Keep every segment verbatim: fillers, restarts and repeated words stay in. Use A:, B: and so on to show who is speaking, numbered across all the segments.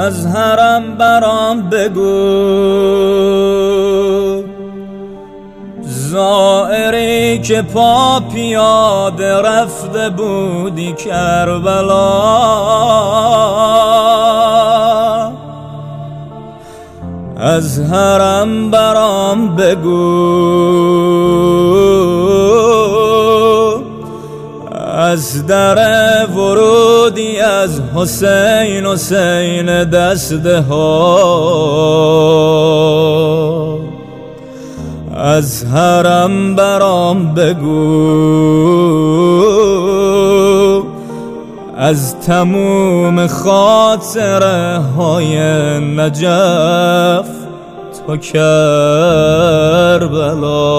A: از حرم برام بگو، زائری که پا پیاده رفته بودی کربلا، از حرم برام بگو، از در ورودی از حسین حسین دسته ها، از حرم برام بگو، از تموم خاطره های نجف تا کربلا.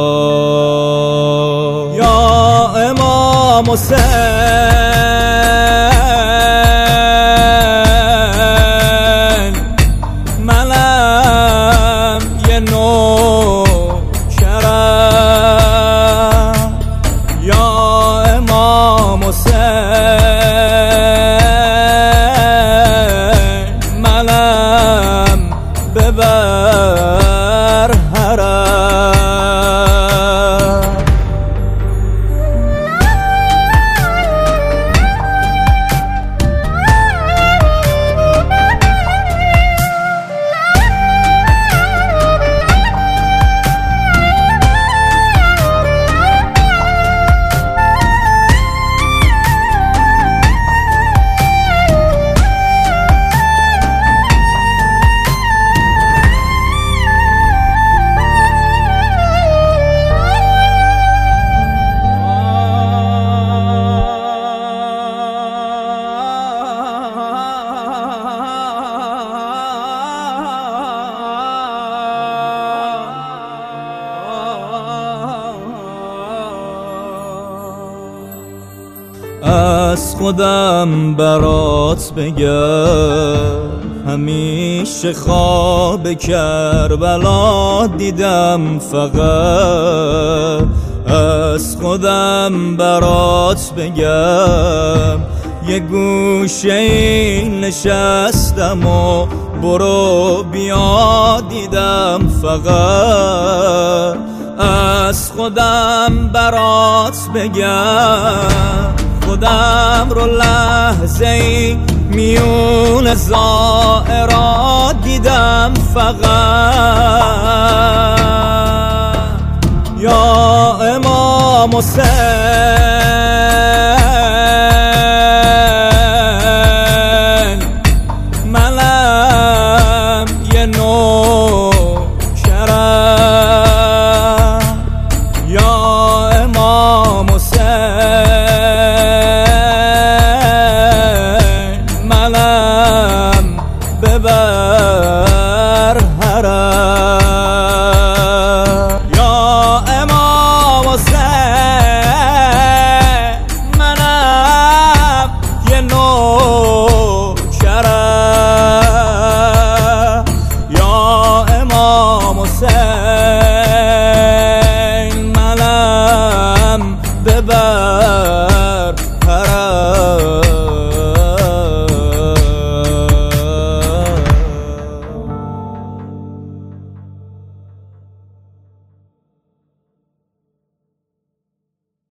A: یا امام حسین، منم یه نوکرم. یا امام حسین، منم ببر حرم. از خودم برات بگم، همیشه خواب کربلا دیدم فقط. از خودم برات بگم، یه گوشه نشستم و برو بیا دیدم فقط. از خودم برات بگم، خودم رو لحظه ای میون زائرات دیدم فقط. یا امام حسین،